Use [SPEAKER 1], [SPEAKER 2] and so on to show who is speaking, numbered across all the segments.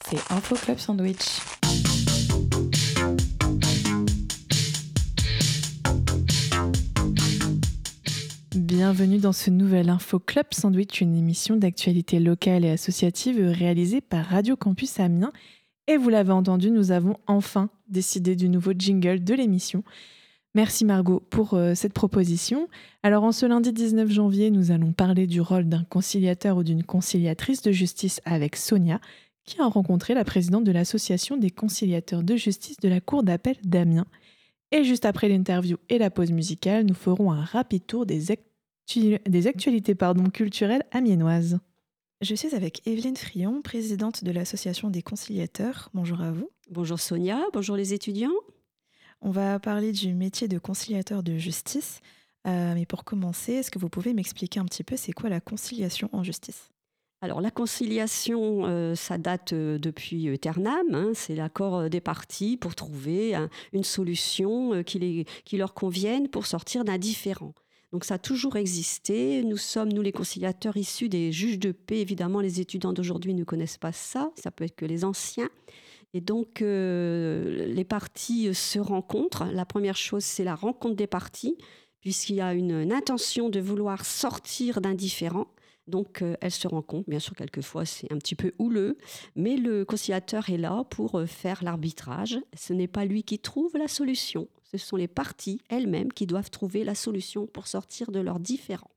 [SPEAKER 1] c'est Info Club Sandwich. Bienvenue dans ce nouvel Info Club Sandwich, une émission d'actualité locale et associative réalisée par Radio Campus Amiens. Et vous l'avez entendu, nous avons enfin décidé du nouveau jingle de l'émission. Merci Margot pour cette proposition. Alors en ce lundi 19 janvier, nous allons parler du rôle d'un conciliateur ou d'une conciliatrice de justice avec Sonia, qui a rencontré la présidente de l'association des conciliateurs de justice de la Cour d'appel d'Amiens. Et juste après l'interview et la pause musicale, nous ferons un rapide tour des actualités culturelles amiénoises.
[SPEAKER 2] Je suis avec Evelyne Frion, présidente de l'association des conciliateurs. Bonjour à vous.
[SPEAKER 3] Bonjour Sonia, bonjour les étudiants.
[SPEAKER 2] On va parler du métier de conciliateur de justice. Mais pour commencer, est-ce que vous pouvez m'expliquer un petit peu c'est quoi la conciliation en justice ?
[SPEAKER 3] Alors la conciliation, ça date depuis Ternam, c'est l'accord des parties pour trouver une solution qui leur convienne pour sortir d'un différend. Donc ça a toujours existé. Nous sommes, nous les conciliateurs, issus des juges de paix. Évidemment, les étudiants d'aujourd'hui ne connaissent pas ça. Ça peut être que les anciens. Et donc, les parties se rencontrent. La première chose, c'est la rencontre des parties, puisqu'il y a une intention de vouloir sortir d'un différend. Donc, elles se rencontrent. Bien sûr, quelquefois, c'est un petit peu houleux, mais le conciliateur est là pour faire l'arbitrage. Ce n'est pas lui qui trouve la solution. Ce sont les parties elles-mêmes qui doivent trouver la solution pour sortir de leur différend.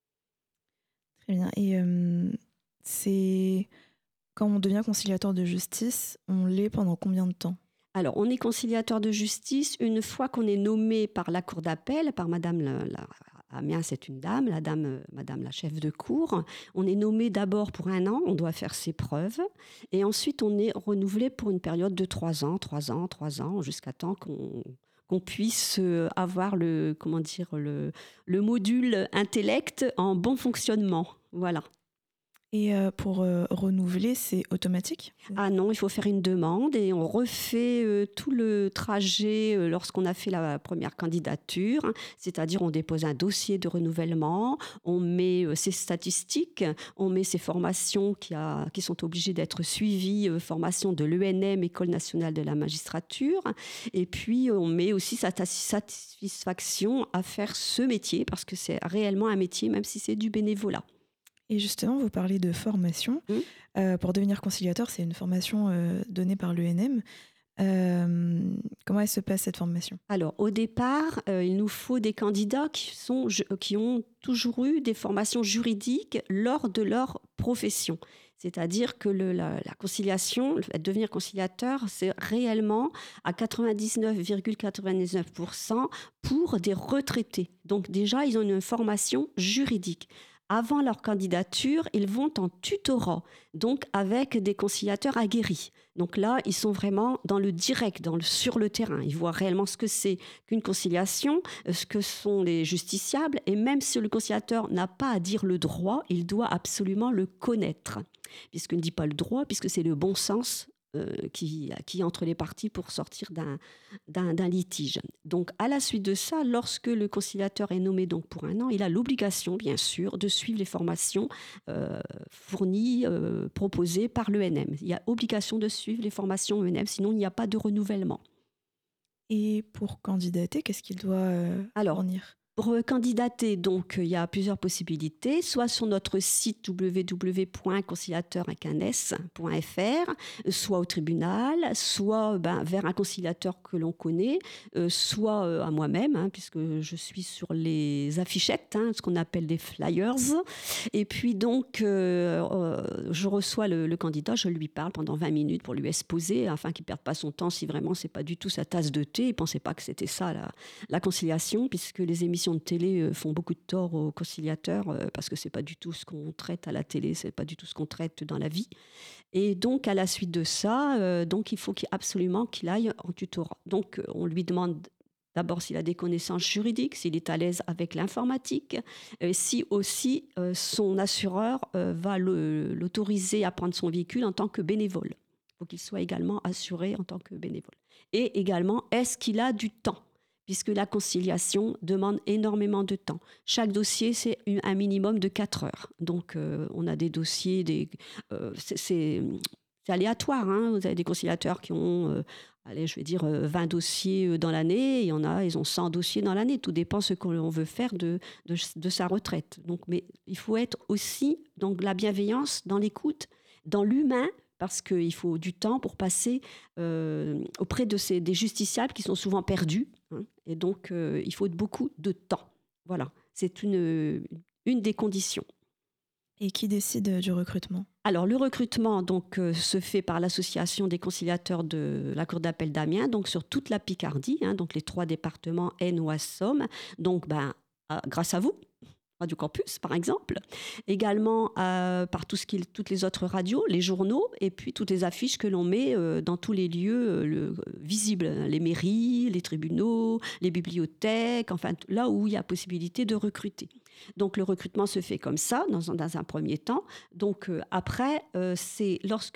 [SPEAKER 2] Très bien. Et c'est... Quand on devient conciliateur de justice, on l'est pendant combien de temps ?
[SPEAKER 3] Alors, on est conciliateur de justice une fois qu'on est nommé par la cour d'appel, par Madame Amiens, c'est une dame, Madame la chef de cour. On est nommé d'abord pour 1 an, on doit faire ses preuves. Et ensuite, on est renouvelé pour une période de 3 ans, jusqu'à temps qu'on puisse avoir le module intellect en bon fonctionnement. Voilà.
[SPEAKER 2] Et pour renouveler, c'est automatique ?
[SPEAKER 3] Ah non, il faut faire une demande et on refait tout le trajet lorsqu'on a fait la première candidature. C'est-à-dire, on dépose un dossier de renouvellement, on met ses statistiques, on met ses formations qui sont obligées d'être suivies, formation de l'ENM, École nationale de la magistrature. Et puis, on met aussi sa satisfaction à faire ce métier parce que c'est réellement un métier, même si c'est du bénévolat.
[SPEAKER 2] Et justement, vous parlez de formation. Pour devenir conciliateur, c'est une formation donnée par l'ENM. Comment elle se passe cette formation ?
[SPEAKER 3] Alors, au départ, il nous faut des candidats qui ont toujours eu des formations juridiques lors de leur profession. C'est-à-dire que la conciliation, devenir conciliateur, c'est réellement à 99,99% pour des retraités. Donc déjà, ils ont une formation juridique. Avant leur candidature, ils vont en tutorat, donc avec des conciliateurs aguerris. Donc là, ils sont vraiment dans le direct, sur le terrain. Ils voient réellement ce que c'est qu'une conciliation, ce que sont les justiciables. Et même si le conciliateur n'a pas à dire le droit, il doit absolument le connaître. Puisqu'il ne dit pas le droit, puisque c'est le bon sens qui est entre les parties pour sortir d'un litige. Donc, à la suite de ça, lorsque le conciliateur est nommé donc pour 1 an, il a l'obligation, bien sûr, de suivre les formations fournies, proposées par l'ENM. Il y a obligation de suivre les formations ENM, sinon il n'y a pas de renouvellement.
[SPEAKER 2] Et pour candidater, qu'est-ce qu'il doit fournir ?
[SPEAKER 3] Pour candidater, donc, il y a plusieurs possibilités, soit sur notre site www.conciliateur.fr, soit au tribunal, soit vers un conciliateur que l'on connaît, soit à moi-même, puisque je suis sur les affichettes, ce qu'on appelle des flyers. Et puis donc, je reçois le candidat, je lui parle pendant 20 minutes pour lui exposer, afin qu'il ne perde pas son temps si vraiment ce n'est pas du tout sa tasse de thé. Il ne pensait pas que c'était ça la conciliation, puisque les émissions de télé font beaucoup de tort aux conciliateurs parce que c'est pas du tout ce qu'on traite à la télé, c'est pas du tout ce qu'on traite dans la vie. Et donc à la suite de ça, donc il faut absolument qu'il aille en tutorat. Donc on lui demande d'abord s'il a des connaissances juridiques, s'il est à l'aise avec l'informatique, si aussi son assureur va l'autoriser à prendre son véhicule en tant que bénévole. Il faut qu'il soit également assuré en tant que bénévole. Et également, est-ce qu'il a du temps ? Puisque la conciliation demande énormément de temps. Chaque dossier, c'est un minimum de 4 heures. Donc, on a des dossiers, c'est aléatoire. Vous avez des conciliateurs qui ont, je vais dire, 20 dossiers dans l'année. Il y en a, ils ont 100 dossiers dans l'année. Tout dépend ce qu'on veut faire de sa retraite. Donc, mais il faut être aussi dans la bienveillance, dans l'écoute, dans l'humain, parce qu'il faut du temps pour passer auprès des justiciables qui sont souvent perdus. Et donc, il faut beaucoup de temps. Voilà, c'est une des conditions.
[SPEAKER 2] Et qui décide du recrutement ?
[SPEAKER 3] Alors, le recrutement donc, se fait par l'association des conciliateurs de la Cour d'appel d'Amiens, donc sur toute la Picardie, donc les 3 départements Aisne, Oise, Somme. Donc, grâce à vous, Radio Campus, par exemple. Également par toutes les autres radios, les journaux, et puis toutes les affiches que l'on met dans tous les lieux visibles, les mairies, les tribunaux, les bibliothèques, enfin là où il y a possibilité de recruter. Donc le recrutement se fait comme ça, dans un premier temps. Donc après, c'est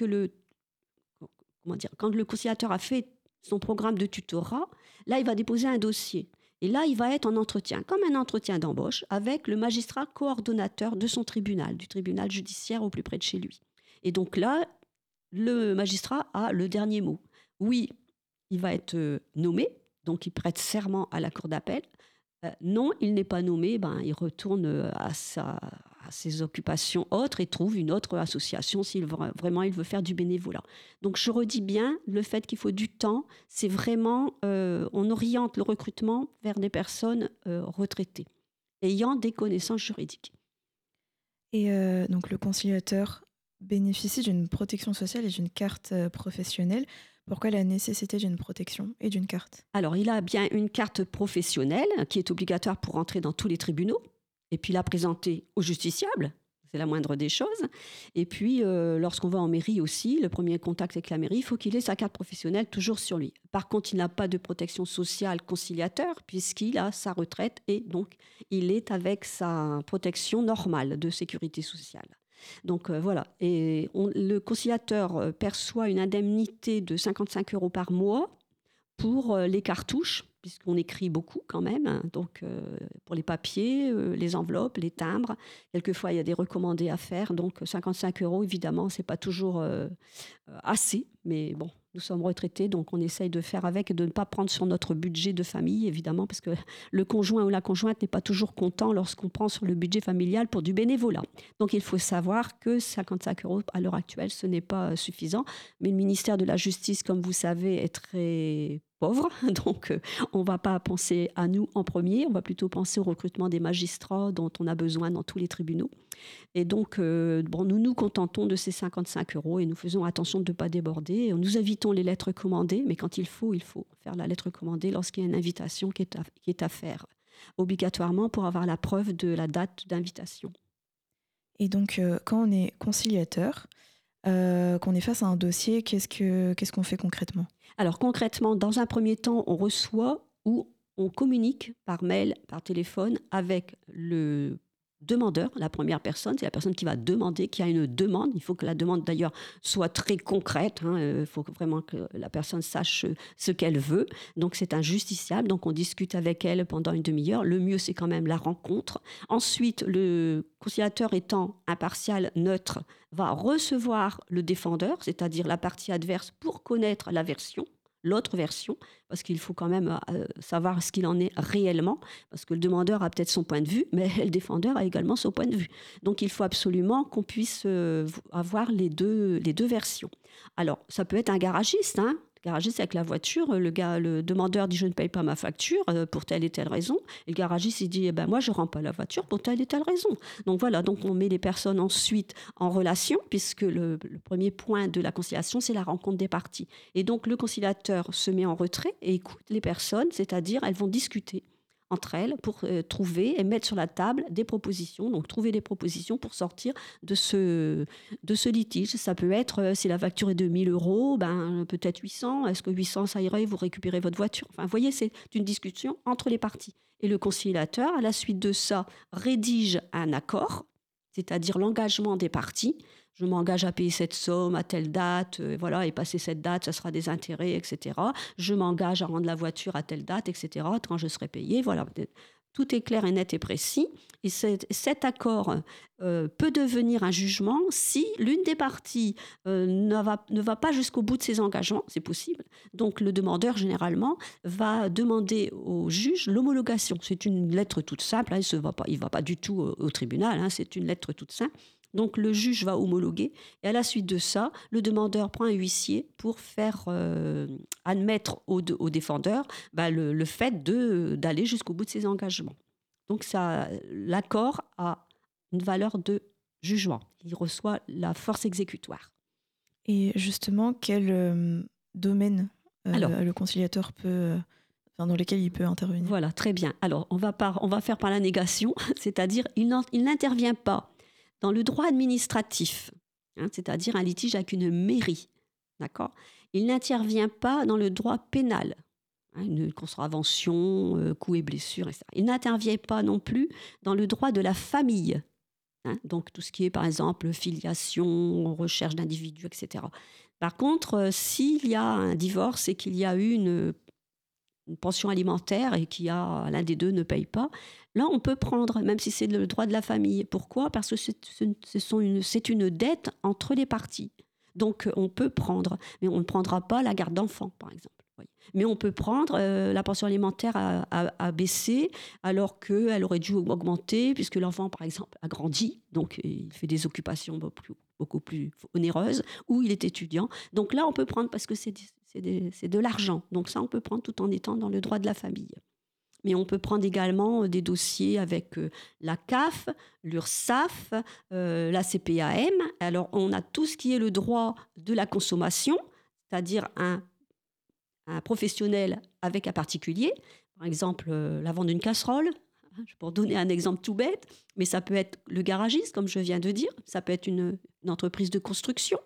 [SPEAKER 3] quand le conciliateur a fait son programme de tutorat, là il va déposer un dossier. Et là, il va être en entretien, comme un entretien d'embauche, avec le magistrat coordonnateur de son tribunal, du tribunal judiciaire au plus près de chez lui. Et donc là, le magistrat a le dernier mot. Oui, il va être nommé, donc il prête serment à la cour d'appel. Non, il n'est pas nommé, il retourne à ses occupations autres et trouve une autre association s'il vraiment il veut faire du bénévolat. Donc je redis bien, le fait qu'il faut du temps, c'est vraiment, on oriente le recrutement vers des personnes retraitées, ayant des connaissances juridiques.
[SPEAKER 2] Et donc le conciliateur bénéficie d'une protection sociale et d'une carte professionnelle. Pourquoi la nécessité d'une protection et d'une carte ?
[SPEAKER 3] Alors, il a bien une carte professionnelle qui est obligatoire pour entrer dans tous les tribunaux et puis la présenter au justiciable, c'est la moindre des choses. Et puis, lorsqu'on va en mairie aussi, le premier contact avec la mairie, il faut qu'il ait sa carte professionnelle toujours sur lui. Par contre, il n'a pas de protection sociale conciliateur puisqu'il a sa retraite et donc il est avec sa protection normale de sécurité sociale. Donc voilà, et le conciliateur perçoit une indemnité de 55 € par mois pour les cartouches, puisqu'on écrit beaucoup quand même, donc pour les papiers, les enveloppes, les timbres. Quelquefois, il y a des recommandés à faire, donc 55 €, évidemment, c'est pas toujours assez, mais bon, nous sommes retraités, donc on essaye de faire avec et de ne pas prendre sur notre budget de famille, évidemment, parce que le conjoint ou la conjointe n'est pas toujours content lorsqu'on prend sur le budget familial pour du bénévolat. Donc il faut savoir que 55 € à l'heure actuelle, ce n'est pas suffisant, mais le ministère de la Justice, comme vous savez, est très pauvre, donc on ne va pas penser à nous en premier, on va plutôt penser au recrutement des magistrats dont on a besoin dans tous les tribunaux. Et donc, nous nous contentons de ces 55 € et nous faisons attention de ne pas déborder. Nous évitons les lettres commandées, mais quand il faut faire la lettre commandée lorsqu'il y a une invitation qui est à faire, obligatoirement pour avoir la preuve de la date d'invitation.
[SPEAKER 2] Et donc, quand on est conciliateur, qu'on est face à un dossier, qu'est-ce qu'on fait concrètement ?
[SPEAKER 3] Alors concrètement, dans un premier temps, on reçoit ou on communique par mail, par téléphone avec le demandeur, la première personne, c'est la personne qui va demander, qui a une demande. Il faut que la demande d'ailleurs soit très concrète. Il faut vraiment que la personne sache ce qu'elle veut. Donc c'est un justiciable. Donc on discute avec elle pendant une demi-heure. Le mieux, c'est quand même la rencontre. Ensuite, le conciliateur étant impartial, neutre, va recevoir le défendeur, c'est-à-dire la partie adverse, pour connaître l'autre version, parce qu'il faut quand même savoir ce qu'il en est réellement, parce que le demandeur a peut-être son point de vue, mais le défendeur a également son point de vue. Donc il faut absolument qu'on puisse avoir les deux versions. Alors, ça peut être un garagiste, Le garagiste avec la voiture, le demandeur dit « je ne paye pas ma facture pour telle et telle raison ». Et le garagiste il dit « moi je ne rends pas la voiture pour telle et telle raison ». Donc voilà, donc on met les personnes ensuite en relation, puisque le premier point de la conciliation, c'est la rencontre des parties. Et donc le conciliateur se met en retrait et écoute les personnes, c'est-à-dire elles vont discuter entre elles pour trouver et mettre sur la table des propositions, donc trouver des propositions pour sortir de ce litige. Ça peut être, si la facture est de 1 000 €, peut-être 800, est-ce que 800 ça irait, vous récupérez votre voiture. Enfin, vous voyez, c'est une discussion entre les parties. Et le conciliateur, à la suite de ça, rédige un accord, c'est-à-dire l'engagement des parties. Je m'engage à payer cette somme à telle date, et passer cette date, ça sera des intérêts, etc. Je m'engage à rendre la voiture à telle date, etc. Quand je serai payé, voilà. tout est clair et net et précis. Et cet accord peut devenir un jugement si l'une des parties ne va pas jusqu'au bout de ses engagements, c'est possible. Donc le demandeur, généralement, va demander au juge l'homologation. C'est une lettre toute simple, hein, il ne va pas du tout au tribunal, hein, c'est une lettre toute simple. Donc le juge va homologuer et à la suite de ça, le demandeur prend un huissier pour faire admettre au défendeur le fait d'aller jusqu'au bout de ses engagements. Donc l'accord a une valeur de jugement. Il reçoit la force exécutoire.
[SPEAKER 2] Et justement, quel domaine le conciliateur peut... dans lesquels il peut intervenir?
[SPEAKER 3] Voilà, très bien. Alors, on va faire par la négation, c'est-à-dire il n'intervient pas dans le droit administratif, hein, c'est-à-dire un litige avec une mairie, d'accord ? Il n'intervient pas dans le droit pénal, hein, une contravention, coups et blessures, etc. Il n'intervient pas non plus dans le droit de la famille, hein, donc tout ce qui est, par exemple, filiation, recherche d'individus, etc. Par contre, s'il y a un divorce et qu'il y a eu une pension alimentaire et l'un des deux ne paye pas, là, on peut prendre, même si c'est le droit de la famille. Pourquoi ? Parce que c'est une dette entre les parties. Donc, on peut prendre, mais on ne prendra pas la garde d'enfants, par exemple. Oui. Mais on peut prendre la pension alimentaire à baisser alors qu'elle aurait dû augmenter puisque l'enfant, par exemple, a grandi, donc il fait des occupations beaucoup plus onéreuses, ou il est étudiant. Donc là, on peut prendre parce que c'est de l'argent. Donc ça, on peut prendre tout en étant dans le droit de la famille. Mais on peut prendre également des dossiers avec la CAF, l'URSSAF, la CPAM. Alors, on a tout ce qui est le droit de la consommation, c'est-à-dire un professionnel avec un particulier. Par exemple, la vente d'une casserole. Pour donner un exemple tout bête, mais ça peut être le garagiste, comme je viens de dire. Ça peut être une entreprise de construction.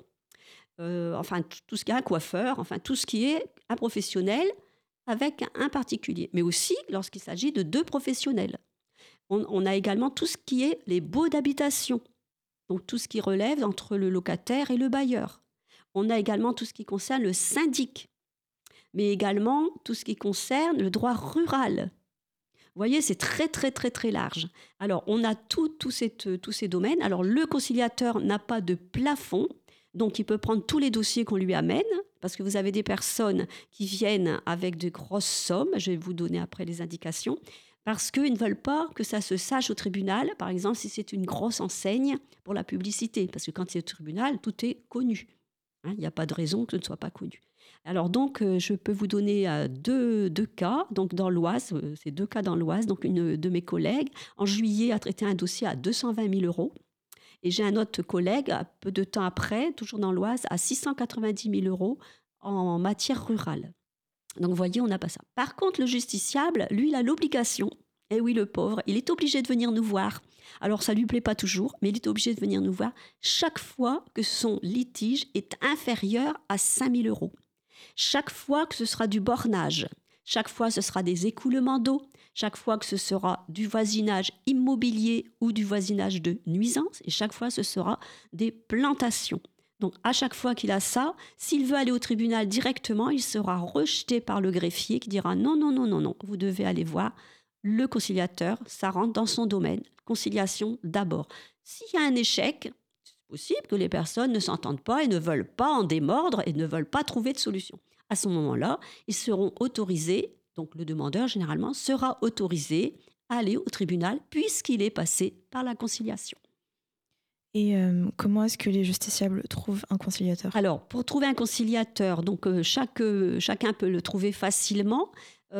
[SPEAKER 3] Enfin, tout ce qui est un coiffeur, enfin, tout ce qui est un professionnel avec un particulier. Mais aussi lorsqu'il s'agit de deux professionnels. On a également tout ce qui est les baux d'habitation. Donc, tout ce qui relève entre le locataire et le bailleur. On a également tout ce qui concerne le syndic. Mais également tout ce qui concerne le droit rural. Vous voyez, c'est très, très, très, très large. Alors, on a tous ces domaines. Alors, le conciliateur n'a pas de plafond. Donc, il peut prendre tous les dossiers qu'on lui amène, parce que vous avez des personnes qui viennent avec de grosses sommes, je vais vous donner après les indications, parce qu'ils ne veulent pas que ça se sache au tribunal, par exemple, si c'est une grosse enseigne pour la publicité, parce que quand c'est au tribunal, tout est connu. Hein, il n'y a pas de raison que ce ne soit pas connu. Alors donc, je peux vous donner deux cas, donc dans l'Oise, c'est 2 cas dans l'Oise, donc une de mes collègues, en juillet, a traité un dossier à 220 000 €. Et j'ai un autre collègue, peu de temps après, toujours dans l'Oise, à 690 000 € en matière rurale. Donc, vous voyez, on n'a pas ça. Par contre, le justiciable, lui, il a l'obligation, et oui, le pauvre, il est obligé de venir nous voir. Alors, ça ne lui plaît pas toujours, mais il est obligé de venir nous voir chaque fois que son litige est inférieur à 5 000 €. Chaque fois que ce sera du bornage, chaque fois ce sera des écoulements d'eau, chaque fois que ce sera du voisinage immobilier ou du voisinage de nuisance, et chaque fois ce sera des plantations. Donc à chaque fois qu'il a ça, s'il veut aller au tribunal directement, il sera rejeté par le greffier qui dira non, vous devez aller voir le conciliateur, ça rentre dans son domaine. Conciliation d'abord. S'il y a un échec, c'est possible que les personnes ne s'entendent pas et ne veulent pas en démordre et ne veulent pas trouver de solution. À ce moment-là, ils seront autorisés, donc le demandeur généralement sera autorisé à aller au tribunal puisqu'il est passé par la conciliation.
[SPEAKER 2] Et comment est-ce que les justiciables trouvent un conciliateur ?
[SPEAKER 3] Alors, pour trouver un conciliateur, donc chacun peut le trouver facilement.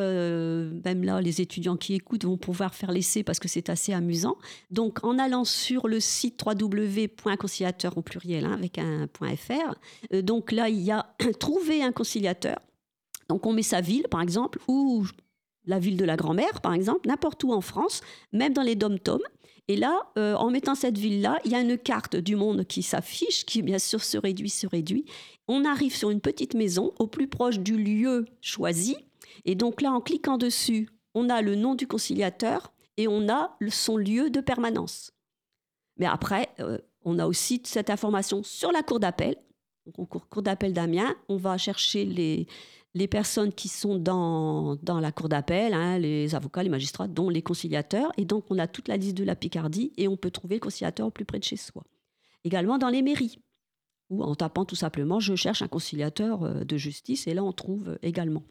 [SPEAKER 3] Même là, les étudiants qui écoutent vont pouvoir faire l'essai parce que c'est assez amusant. Donc, en allant sur le site www.conciliateur au pluriel, avec un .fr, donc là, il y a trouver un conciliateur. Donc, on met sa ville, par exemple, ou la ville de la grand-mère, par exemple, n'importe où en France, même dans les dom-toms. Et là, en mettant cette ville-là, il y a une carte du monde qui s'affiche, qui bien sûr se réduit. On arrive sur une petite maison au plus proche du lieu choisi. Et donc là, en cliquant dessus, on a le nom du conciliateur et on a son lieu de permanence. Mais après, on a aussi cette information sur la cour d'appel. Donc, au cour d'appel d'Amiens, on va chercher les personnes qui sont dans la cour d'appel, hein, les avocats, les magistrats, dont les conciliateurs. Et donc, on a toute la liste de la Picardie et on peut trouver le conciliateur au plus près de chez soi. Également dans les mairies, ou en tapant tout simplement « je cherche un conciliateur de justice » et là, on trouve également.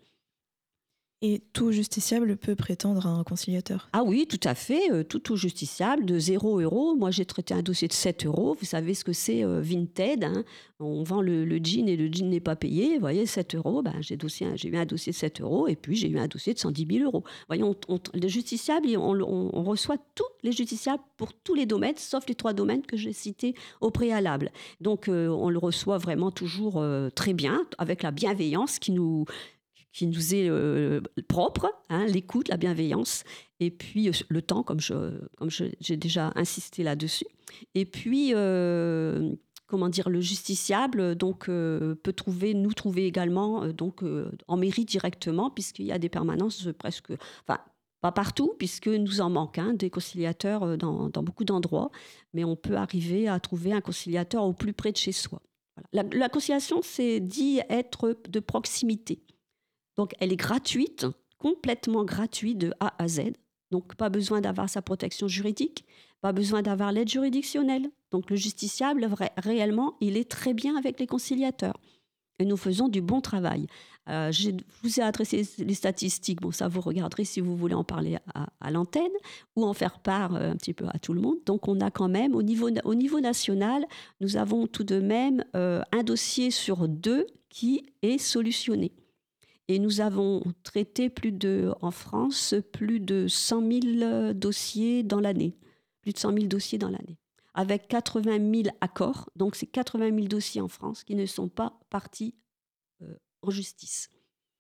[SPEAKER 2] Et tout justiciable peut prétendre à un conciliateur?
[SPEAKER 3] Ah oui, tout à fait. Tout justiciable, de 0 €. Moi, j'ai traité un dossier de 7 €. Vous savez ce que c'est Vinted, hein. On vend le jean et le jean n'est pas payé. Vous voyez, 7 €. Ben, j'ai eu un dossier de 7 € et puis j'ai eu un dossier de 110 000 €. Voyez, les justiciables, on reçoit tous les justiciables pour tous les domaines, sauf les 3 domaines que j'ai cités au préalable. Donc, on le reçoit vraiment toujours très bien, avec la bienveillance qui nous est propre, hein, l'écoute, la bienveillance, et puis le temps, comme j'ai déjà insisté là-dessus. Et puis, le justiciable peut nous trouver également en mairie directement, puisqu'il y a des permanences pas partout, puisque nous en manque des conciliateurs dans beaucoup d'endroits, mais on peut arriver à trouver un conciliateur au plus près de chez soi. Voilà. La conciliation, c'est dit être de proximité. Donc, elle est gratuite, complètement gratuite de A à Z. Donc, pas besoin d'avoir sa protection juridique, pas besoin d'avoir l'aide juridictionnelle. Donc, le justiciable, réellement, il est très bien avec les conciliateurs. Et nous faisons du bon travail. Je vous ai adressé les statistiques. Bon, ça, vous regarderez si vous voulez en parler à l'antenne ou en faire part un petit peu à tout le monde. Donc, on a quand même, au niveau national, nous avons tout de même un dossier sur 2 qui est solutionné. Et nous avons traité en France, plus de 100 000 dossiers dans l'année. Plus de 100 000 dossiers dans l'année. Avec 80 000 accords. Donc, c'est 80 000 dossiers en France qui ne sont pas partis en justice.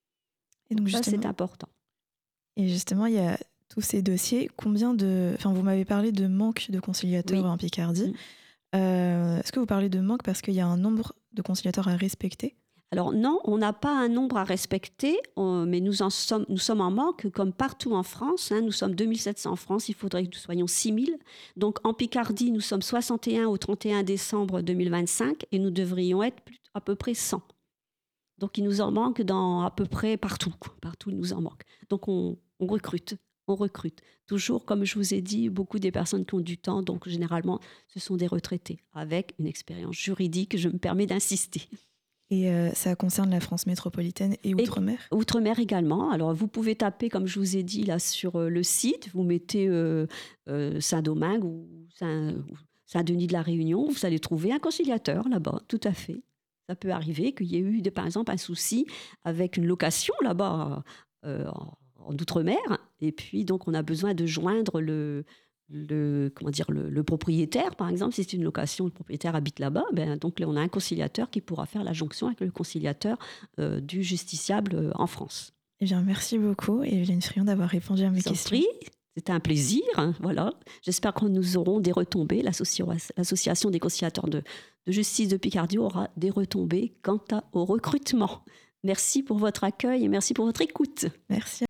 [SPEAKER 2] Et donc,
[SPEAKER 3] ça, c'est important.
[SPEAKER 2] Et justement, il y a tous ces dossiers. Vous m'avez parlé de manque de conciliateurs en Picardie. Est-ce que vous parlez de manque parce qu'il y a un nombre de conciliateurs à respecter ?
[SPEAKER 3] Alors non, on n'a pas un nombre à respecter, mais nous sommes en manque, comme partout en France. Nous sommes 2700 en France, il faudrait que nous soyons 6000. Donc en Picardie, nous sommes 61 au 31 décembre 2025 et nous devrions être à peu près 100. Donc il nous en manque à peu près partout. Partout, il nous en manque. Donc on recrute. Toujours, comme je vous ai dit, beaucoup des personnes qui ont du temps, donc généralement, ce sont des retraités avec une expérience juridique, je me permets d'insister.
[SPEAKER 2] Et ça concerne la France métropolitaine et Outre-mer ?
[SPEAKER 3] Outre-mer également. Alors, vous pouvez taper, comme je vous ai dit, là, sur le site. Vous mettez Saint-Domingue ou Saint-Denis de la Réunion. Vous allez trouver un conciliateur là-bas, tout à fait. Ça peut arriver qu'il y ait eu, par exemple, un souci avec une location là-bas en Outre-mer. Et puis, donc, on a besoin de joindre le propriétaire, par exemple, si c'est une location, le propriétaire habite là-bas, donc là, on a un conciliateur qui pourra faire la jonction avec le conciliateur du justiciable en France.
[SPEAKER 2] Eh bien, merci beaucoup, Evelyne Friand, d'avoir répondu à mes questions.
[SPEAKER 3] C'était un plaisir. Voilà. J'espère que nous aurons des retombées. L'association des conciliateurs de justice de Picardie aura des retombées quant au recrutement. Merci pour votre accueil et merci pour votre écoute.
[SPEAKER 2] Merci.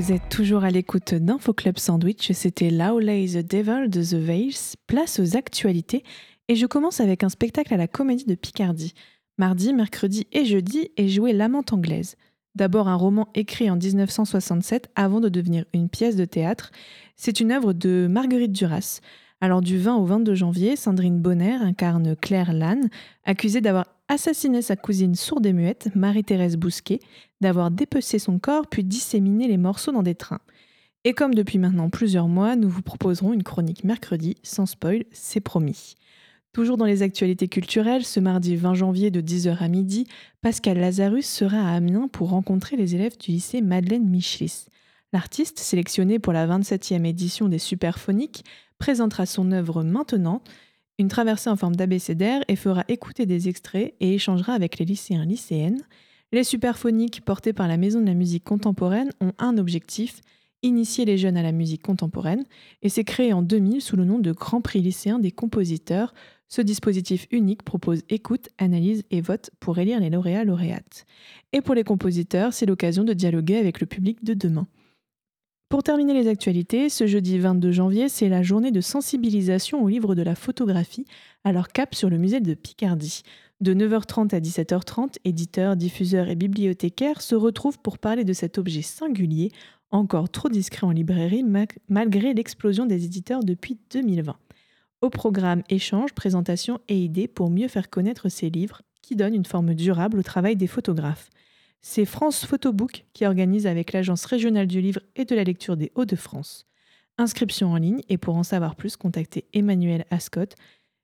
[SPEAKER 1] Vous êtes toujours à l'écoute d'Info Club Sandwich, c'était How Lay the Devil de The Veils, place aux actualités, et je commence avec un spectacle à la Comédie de Picardie. Mardi, mercredi et jeudi est joué L'Amante anglaise. D'abord un roman écrit en 1967 avant de devenir une pièce de théâtre. C'est une œuvre de Marguerite Duras. Alors du 20 au 22 janvier, Sandrine Bonner incarne Claire Lannes, accusée d'avoir assassiné sa cousine sourde et muette, Marie-Thérèse Bousquet, d'avoir dépecé son corps puis disséminé les morceaux dans des trains. Et comme depuis maintenant plusieurs mois, nous vous proposerons une chronique mercredi, sans spoil, c'est promis. Toujours dans les actualités culturelles, ce mardi 20 janvier de 10h à midi, Pascal Lazarus sera à Amiens pour rencontrer les élèves du lycée Madeleine Michelis. L'artiste, sélectionné pour la 27e édition des Superphoniques, présentera son œuvre Maintenant, une traversée en forme d'abécédaire, et fera écouter des extraits et échangera avec les lycéens lycéennes. Les Superphoniques, portés par la Maison de la musique contemporaine, ont un objectif, initier les jeunes à la musique contemporaine, et c'est créé en 2000 sous le nom de Grand Prix lycéen des compositeurs. Ce dispositif unique propose écoute, analyse et vote pour élire les lauréats-lauréates. Et pour les compositeurs, c'est l'occasion de dialoguer avec le public de demain. Pour terminer les actualités, ce jeudi 22 janvier, c'est la journée de sensibilisation au livre de la photographie, alors cap sur le musée de Picardie. De 9h30 à 17h30, éditeurs, diffuseurs et bibliothécaires se retrouvent pour parler de cet objet singulier, encore trop discret en librairie malgré l'explosion des éditeurs depuis 2020. Au programme échanges, présentations et idées pour mieux faire connaître ces livres qui donnent une forme durable au travail des photographes. C'est France Photobook qui organise avec l'Agence régionale du livre et de la lecture des Hauts-de-France. Inscription en ligne et pour en savoir plus, contactez Emmanuel Ascot,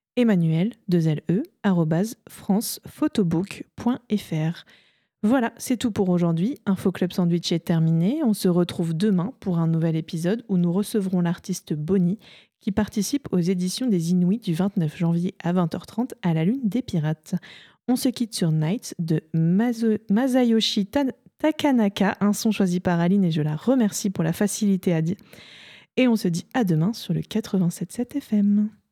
[SPEAKER 1] emmanuel@francephotobook.fr. Voilà, c'est tout pour aujourd'hui. Info Club Sandwich est terminé. On se retrouve demain pour un nouvel épisode où nous recevrons l'artiste Bonnie qui participe aux éditions des Inuits du 29 janvier à 20h30 à la Lune des Pirates. On se quitte sur Night de Masayoshi Takanaka, un son choisi par Aline et je la remercie pour la facilité à dire. Et on se dit à demain sur le 87.7 FM.